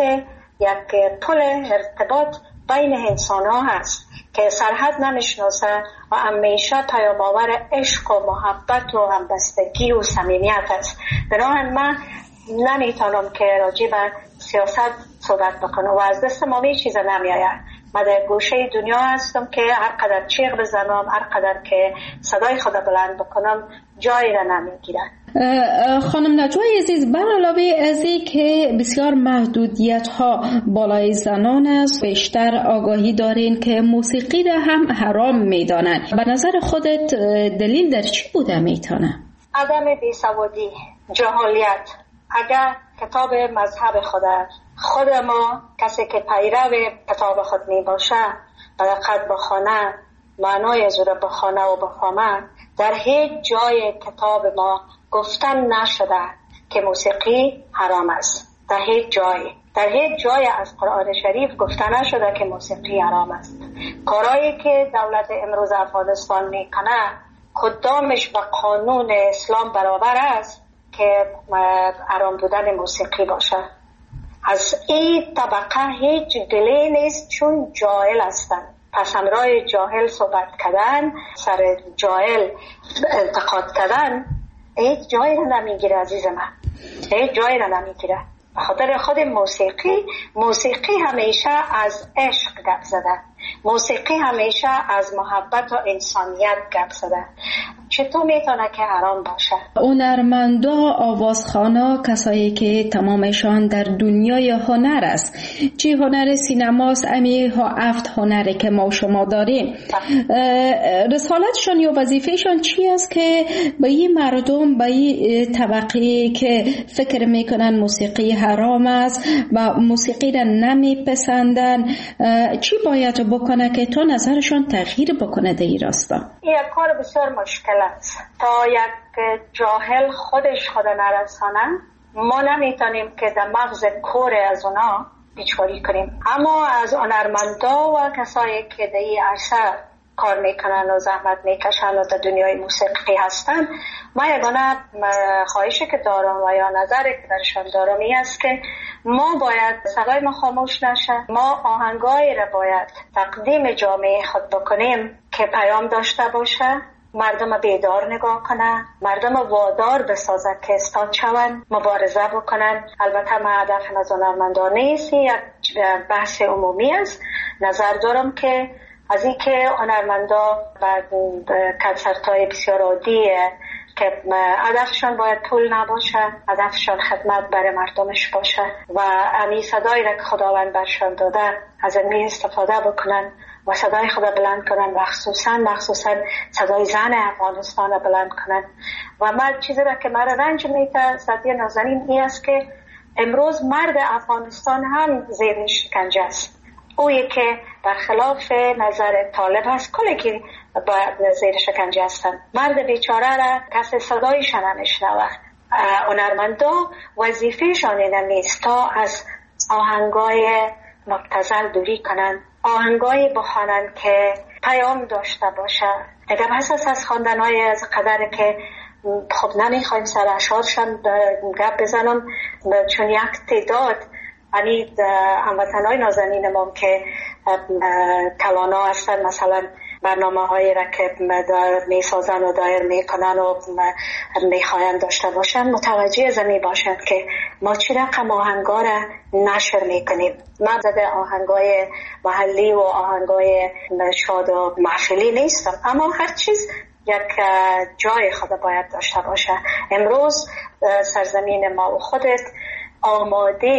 یک پل ارتباط بین انسان ها هست که سرحد نمیشناسه و همیشه پیام آور عشق و محبت و همبستگی و صمیمیت است. بنابراین من نمیتونم که راجع به سیاست صحبت بکنم و از دست ما هیچ چیز نمیآید. من در گوشه دنیا هستم که هر قدر چیغ بزنم، هر قدر که صدای خدا بلند بکنم جایی را نمیگیرن. خانم نجوای عزیز، بر علاوه از این که بسیار محدودیت ها بالای زنان است، بیشتر آگاهی دارین که موسیقی را هم حرام میدانن. به نظر خودت دلیل در چی بوده میتونه؟ عدم بیسوادی، جهالیت. اگر کتاب مذهب خود خود ما کسی که پیرو کتاب خود می باشه بلقد بخونه، معنای زور بخونه و بفهمه، در هیچ جای کتاب ما گفتن نشده که موسیقی حرام است. در هیچ جای در هیچ جای از قرآن شریف گفته نشده که موسیقی حرام است. کارهایی که دولت امروز افغانستان میکنه کدامش با قانون اسلام برابر است که حرام بودن موسیقی باشه؟ از این طبقه هیچ دلی نیست، چون جاهل هستن. پس همراه جاهل صحبت کردن، سر جاهل انتقاد کردن هیچ جایی را نمیگیره عزیز من، هیچ جایی را نمیگیره. به خاطر خود موسیقی موسیقی همیشه از عشق گپ زده، موسیقی همیشه از محبت و انسانیت گپ زده. چطور میتونه که حرام باشه؟ هنرمندا، آوازخوانا، کسایی که تمامشان در دنیای هنر است، چه هنر سینماست، امی ها افت هنری که ما شما داریم، رسالتشان یا وظیفهشان چی است که به این مردم، به این طبقه که فکر میکنن موسیقی حرام است و موسیقی را نمیپسندن، چی باید بکنه که تا نظرشان تغییر بکنه در این راستا؟ این کار بسیار مشکل است. تا یک جاهل خودش خود نرسانه ما نمیتونیم که در مغز کور از اونا بیچاری کنیم. اما از هنرمندا و کسایی که در این عرصه کار میکنن و زحمت میکشن و در دنیای موسیقی هستن، ما یگانه خواهشی که دارم و یا نظری که درشان دارم این است که ما باید صدای ما خاموش نشه. ما آهنگایی را باید تقدیم جامعه خود بکنیم که پیام داشته باشه، مردم بیدار نگاه کنن، مردم وادار بسازن که استاد شون، مبارزه بکنن. البته ما هدف از هنرمندان نیست، یک بحث عمومی است. نظر دارم که از این که هنرمندا و کنسرت‌های بسیار عادیه که هدفشان باید پول نباشه، هدفشان خدمت برای مردمش باشه و امی صدایی را که خداوند برشان داده از این استفاده بکنن و صدای خود بلند کنن و خصوصا مخصوصا صدای زن افغانستان را بلند کنن. و من چیزی را که مرا رنج میده سعدیه نازنین این است که امروز مرد افغانستان هم زیر شکنجه است. اویی که برخلاف نظر طالب هست کلی که باید زیر شکنجه هستند. مرد بیچاره را کسی صدایش نمیشنوه. هنرمندا وظیفه‌شان نیست تا از آهنگای مبتذل دوری کنن، آهنگای بخوانن که پیام داشته باشه. اگر بحث از خواندن‌های از قدر که خب نمیخوایم سر اشعارشان گپ بزنم، چون یک تعداد یعنی هموطنای نازنین ما که کلانا هستن مثلا برنامه هایی را که میسازن و دایر میکنن و میخواین داشته باشن متوجه زمین باشن که ما چی رقم آهنگا را نشر میکنیم. مقصد آهنگای محلی و آهنگای شاد و محفلی نیستم، اما هر چیز یک جای خود باید داشته باشه. امروز سرزمین ما و خودت آماده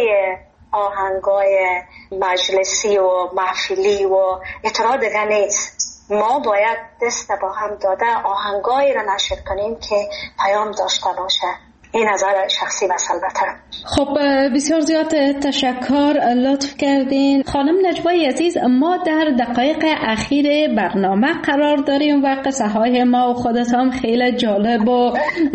آهنگای مجلسی و محفلی و اطلاع دیگه نیست. ما باید دست با هم داده آهنگایی را نشر کنیم که پیام داشته باشه. این نظر شخصی بس البته. خب بسیار زیاد تشکر، لطف کردین. خانم نجوای عزیز، ما در دقایق اخیر برنامه قرار داریم و قصه های ما و خودت هم خیلی جالب و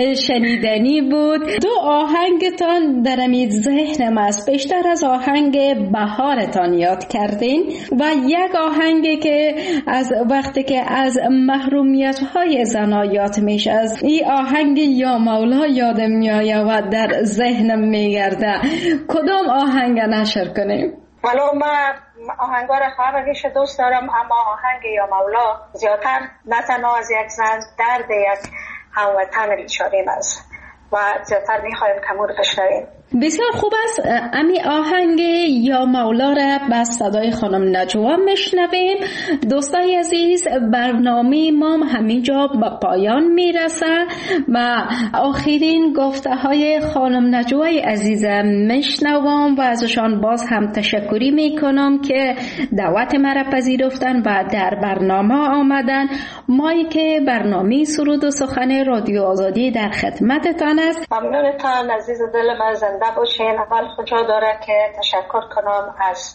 شنیدنی بود. دو آهنگتان در امید ذهنم است، بیشتر از آهنگ بهارتان یاد کردین و یک آهنگی که از وقتی که از محرومیت های زنا یاد میشه، از این آهنگ یا مولا یادم میاد و در ذهنم میگرده. کدام آهنگ نشر کنیم؟ ولو من آهنگار خواهرگیش دوست دارم، اما آهنگ یا مولا زیادتر نه تنها از یک زن درد یک هموطن بیچاریم است و زیادتر میخوایم کمون بشنویم. بسیار خوب است. امی آهنگ یا مولا را با صدای خانم نجوا میشنویم. دوستای عزیز، برنامه ما همینجا به پایان میرسه و آخرین گفته های خانم نجوای عزیز میشنوم و ازشان باز هم تشکری میکنم که دعوت مرا پذیرفتن و در برنامه آمدن. مایی که برنامه سرود و سخن رادیو آزادی در خدمتتان است. ممنونتان عزیز دل من، زنده باشین. اول کجا داره که تشکر کنم از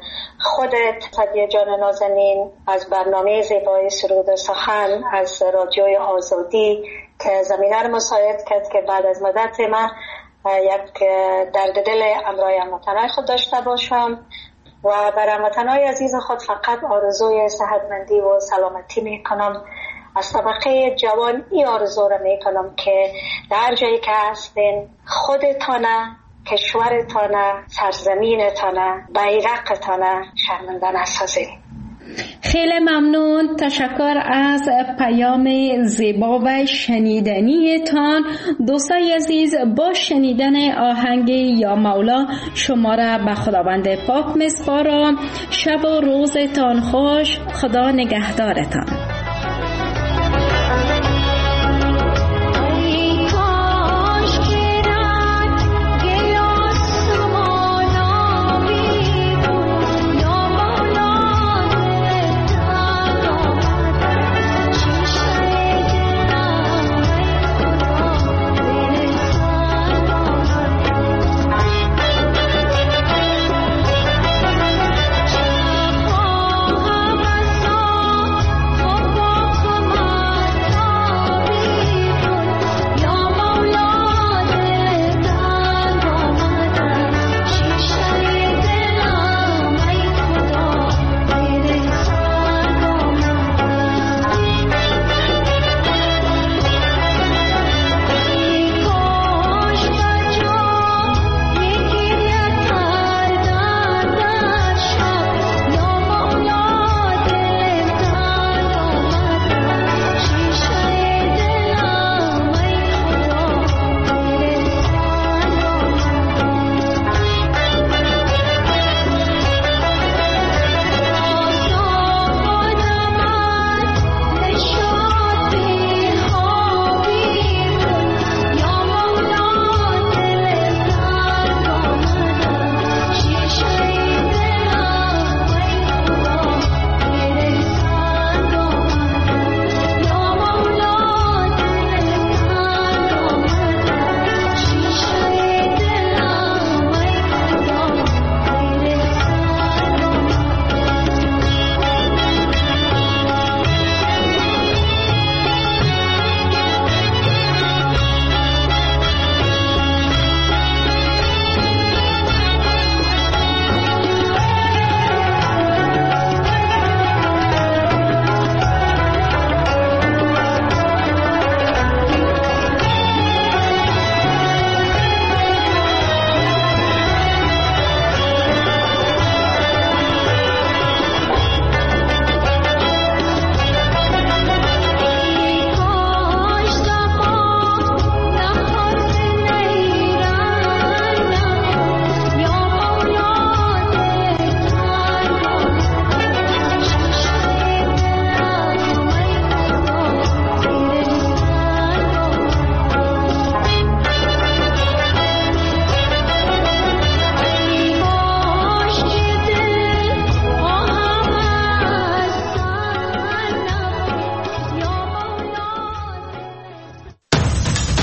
خودت سعدیه جان نازنین، از برنامه زیبای سرود و سخن، از رادیوی آزادی که زمینه رو مساعد کرد که بعد از مدت من یک درد دل امرای هموطنای خود داشته باشم و برای هموطنای عزیز خود فقط آرزوی صحتمندی و سلامتی می کنم. از طبقه جوان این آرزو را می کنم که در جایی که هستین خودتانه، کشورتانه، سرزمینتانه، بیرقتانه شرمنده نسازین. خیلی ممنون. تشکر از پیام زیبا و شنیدنی تان. دوستای عزیز، با شنیدن آهنگ یا مولا شما را به خداوند پاک میسپارم. شب و روزتان خوش. خدا نگهدارتان.